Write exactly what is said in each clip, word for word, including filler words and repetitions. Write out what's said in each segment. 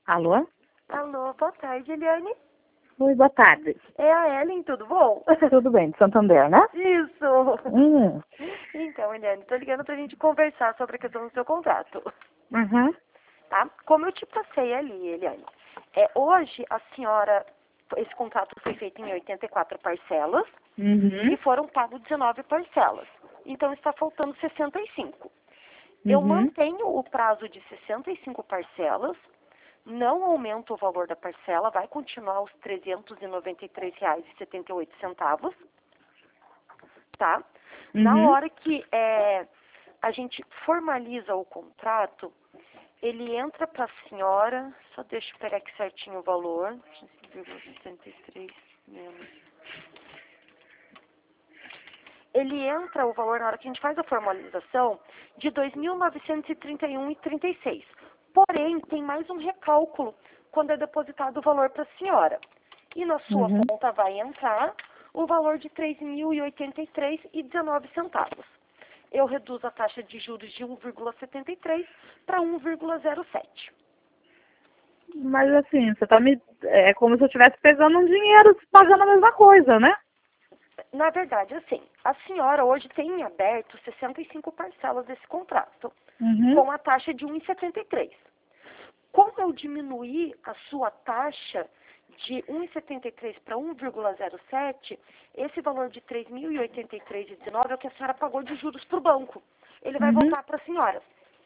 Alô? Alô, boa tarde, Eliane. Oi, boa tarde. É a Ellen, tudo bom? Tudo bem, de Santander, né? Isso. Hum. Então, Eliane, tô ligando pra gente conversar sobre a questão do seu contrato, Uhum. tá? Como eu te passei ali, Eliane, é, hoje a senhora, esse contrato foi feito em oitenta e quatro parcelas Uhum. e foram pagos dezenove parcelas. Então, está faltando sessenta e cinco. Eu Uhum. mantenho o prazo de sessenta e cinco parcelas, não aumento o valor da parcela, vai continuar os trezentos e noventa e três reais e setenta e oito centavos, tá? Na Uhum. hora que é, a gente formaliza o contrato, ele entra para a senhora, só deixa eu pegar aqui certinho o valor, quinze vírgula setenta e três menos. Ele entra o valor na hora que a gente faz a formalização de dois mil novecentos e trinta e um reais e trinta e seis. Porém, tem mais um recálculo quando é depositado o valor para a senhora. E na sua Uhum. conta vai entrar o valor de três mil e oitenta e três reais e dezenove centavos. Eu reduzo a taxa de juros de um vírgula setenta e três para um vírgula zero sete. Mas assim, você tá me. É como se eu estivesse pegando um dinheiro pagando a mesma coisa, né? Na verdade, assim, a senhora hoje tem em aberto sessenta e cinco parcelas desse contrato, Uhum. com a taxa de um vírgula setenta e três. Como eu diminuir a sua taxa de um vírgula setenta e três para um vírgula zero sete, esse valor de três mil e oitenta e três reais e dezenove é o que a senhora pagou de juros para o banco. Ele vai Uhum. voltar para a senhora.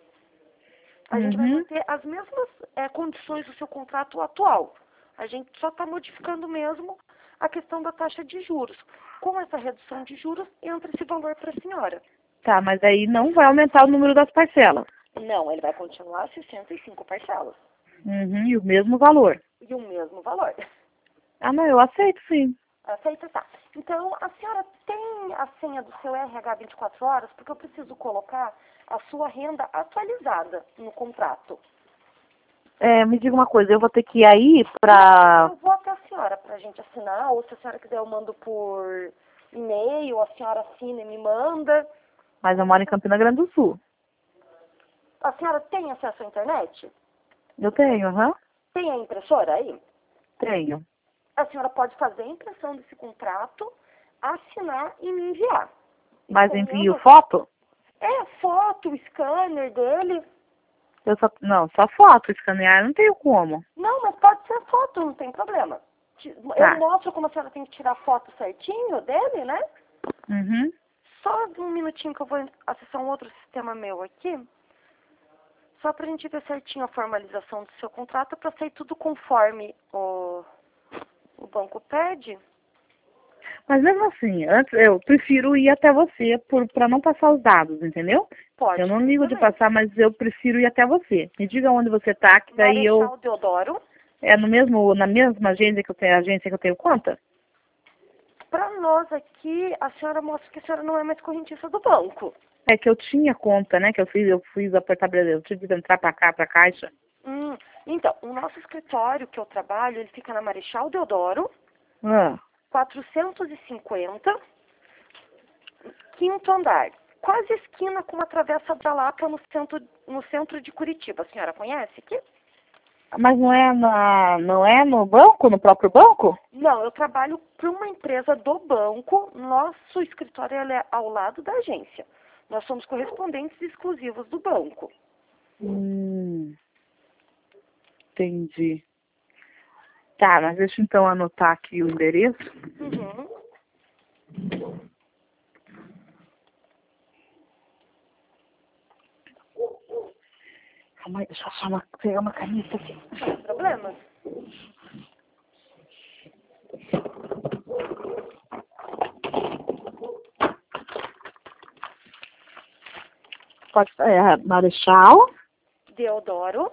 A gente vai Uhum. manter as mesmas é, condições do seu contrato atual. A gente só está modificando mesmo a questão da taxa de juros. Com essa redução de juros, entra esse valor para a senhora. Tá, mas aí não vai aumentar o número das parcelas. Não, ele vai continuar sessenta e cinco parcelas. Uhum. E o mesmo valor. E o mesmo valor. Ah, não, eu aceito sim. Aceita, tá. Então, a senhora tem a senha do seu R H vinte e quatro horas, porque eu preciso colocar a sua renda atualizada no contrato. É, me diga uma coisa, eu vou ter que ir aí Não, pra. eu vou até a senhora pra gente assinar, ou se a senhora quiser eu mando por e-mail, a senhora assina e me manda. Mas eu moro em Campina Grande do Sul. A senhora tem acesso à internet? Eu tenho, aham. Tem a impressora aí? Tenho. A senhora pode fazer a impressão desse contrato, assinar e me enviar. Mas envio Escaneando, foto? é foto, o scanner dele. Eu só, não, só foto, escanear eu não tenho como. Não, mas pode ser foto, não tem problema. Ti- Eu Tá. mostro como a senhora tem que tirar foto certinho dele, né? Uhum. Só um minutinho que eu vou acessar um outro sistema meu aqui. Só pra gente ver certinho a formalização do seu contrato, pra sair tudo conforme o, o banco pede. Mas mesmo assim, antes eu prefiro ir até você por para não passar os dados, entendeu? Pode Eu não ser ligo de também. passar, mas eu prefiro ir até você. Me diga onde você tá, que daí eu Marechal Deodoro. é no mesmo na mesma agência que eu tenho, agência que eu tenho conta? Pra nós aqui, a senhora mostra que a senhora não é mais correntista do banco. É que eu tinha conta, né? Que eu fiz, eu fiz apertar eu tive que entrar para cá, para caixa. Hum, então, o nosso escritório que eu trabalho, ele fica na Marechal Deodoro, Ah, quatrocentos e cinquenta, quinto andar. Quase esquina com a Travessa da Lapa no centro, no centro de Curitiba. A senhora conhece aqui? mas não é na não é no banco, no próprio banco? Não, eu trabalho para uma empresa do banco. Nosso escritório ele é ao lado da agência. Nós somos correspondentes exclusivos do banco. Hum, entendi. Tá, mas deixa eu então anotar aqui o endereço. Uhum. Calma aí, deixa eu só uma, pegar uma caneta aqui. Sem problemas. Pode é, Marechal. Deodoro,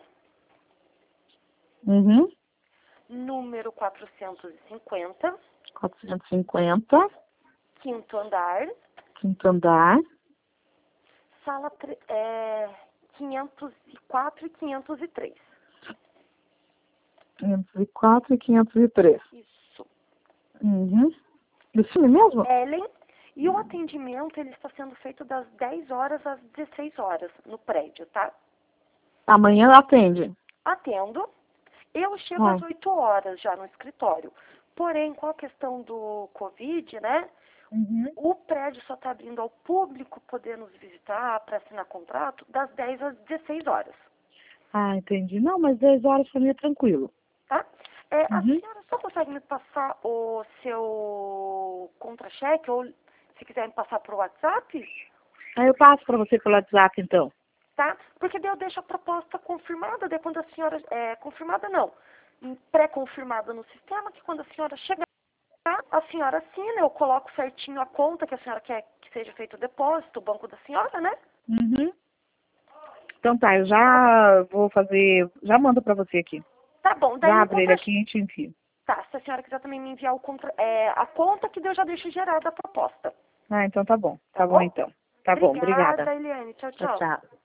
Uhum. número quatrocentos e cinquenta, quatrocentos e cinquenta. quinto andar, Quinto andar. sala tre- é, quinhentos e quatro e quinhentos e três. quinhentos e quatro e quinhentos e três. Isso. Uhum. Isso mesmo? Ellen. E o atendimento ele está sendo feito das dez horas às dezesseis horas no prédio, tá? Amanhã atende. Atendo. Eu chego Ah. às oito horas já no escritório. Porém, com a questão do Covid, né? Uhum. O prédio só está abrindo ao público poder nos visitar para assinar contrato das dez às dezesseis horas. Ah, entendi. Não, mas dez horas pra mim é tranquilo. Tá? É, a Uhum. senhora só consegue me passar o seu contra-cheque ou se quiser me passar por WhatsApp? Aí eu passo pra você pelo WhatsApp, então. Tá? Porque daí eu deixo a proposta confirmada, daí quando a senhora, é, confirmada não, pré-confirmada no sistema, que quando a senhora chegar, a senhora assina, eu coloco certinho a conta que a senhora quer que seja feito o depósito, o banco da senhora, né? Uhum. Então tá, eu já vou fazer, já mando pra você aqui. Tá bom, daí Já o abro ele contra... aqui e te envio. Tá, se a senhora quiser também me enviar o contra... é, a conta, que daí eu já deixo gerada a proposta. Ah, então tá bom. Tá Tá bom bom? então. Tá bom, obrigada. Obrigada, Eliane. Tchau, Tchau, tchau. tchau.